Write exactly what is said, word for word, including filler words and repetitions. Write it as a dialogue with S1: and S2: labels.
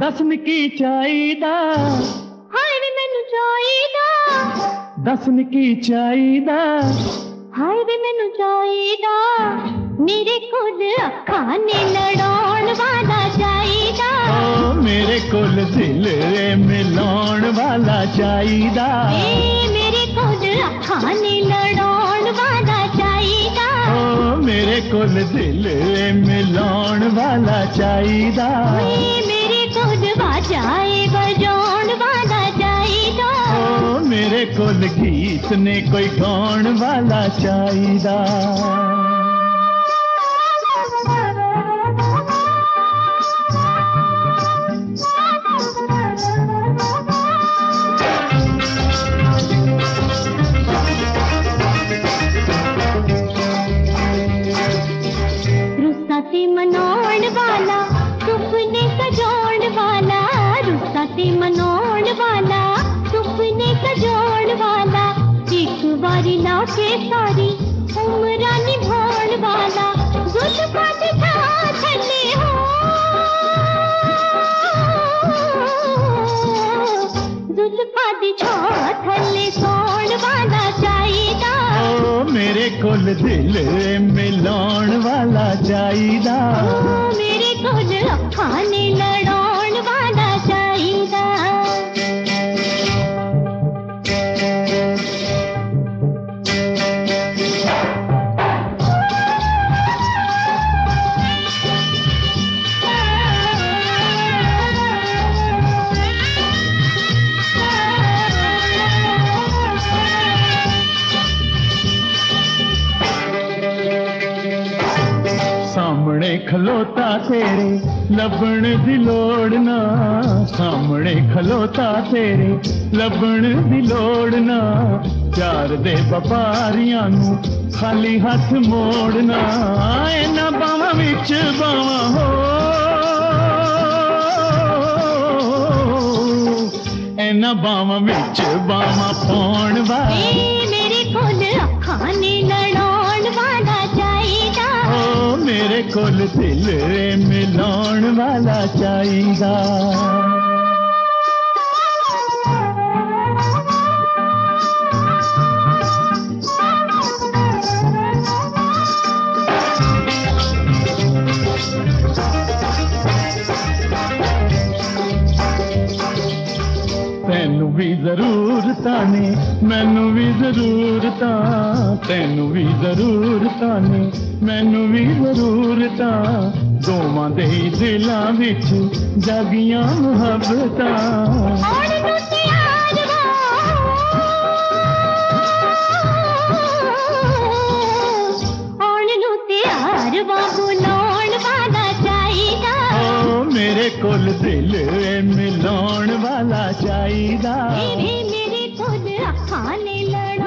S1: दसन की चाहिदा
S2: हाय वे मैनू चाहिदा
S1: दसन की चाहिदा
S2: हाय वे मैनू चाहिदा मेरे कोल अखां ने लड़ाउण वाला चाहिदा
S1: ओ मेरे कोल दिल मिलाउण वाला चाहिदा
S2: ए मेरे कोल अखां ने लड़ाउण वाला चाहिदा
S1: ओ मेरे कोल दिल मिलाउण वाला चाहिदा
S2: ए मेरे कोल बाजाए बजाउण वाला चाहिदा
S1: ओ मेरे कोल गीत ने कोई गाउण वाला चाहिदा
S2: रुस्सा ते मनाउण वाला सुपने सजाउण वाला रुस्सा ते मनाउण वाला सुपने सजाउण वाला एक बारी लाके सारी उम्रां निभाउण वाला जुल्फां दे छां थल्ले हो जुल्फां दे छां थल्ले सौण वाला चाहिदा
S1: ओ मेरे कोल दिल मिलाउण वाला चाहिदा
S2: ओ मेरे कोल अखां ने लड़ाउण वाला चाहिदा
S1: सामने खलोता तेरे लभण दी लोड़ ना सामने खलोता तेरे लभण दी लोड़ ना प्यार दे व्यापारियां नू खाली हथ मोड़ना इन्हां बावां विच बावां हो इन्हां बावां विच बावां पाउण वाला
S2: ए मेरे कोल अखां ने लड़ाउण वाला चाहिदा
S1: ओ मेरे कोल दिल मिलाउण वाला चाहिदा तैनू भी जरूरतां ने मैनू भी जरूरतां तैनू भी जरूरतां ने मैनू भी जरूरतां दोवां दे दिलां विच जागियां मुहब्बतां
S2: आउण नूं तैयार वा आउण नूं तैयार वा बुलाउण वाला चाहिदा
S1: ओ मेरे कोल दिल मिलाउण वाला चाहिदा
S2: मेरे मेरे कोल अखां ने लड़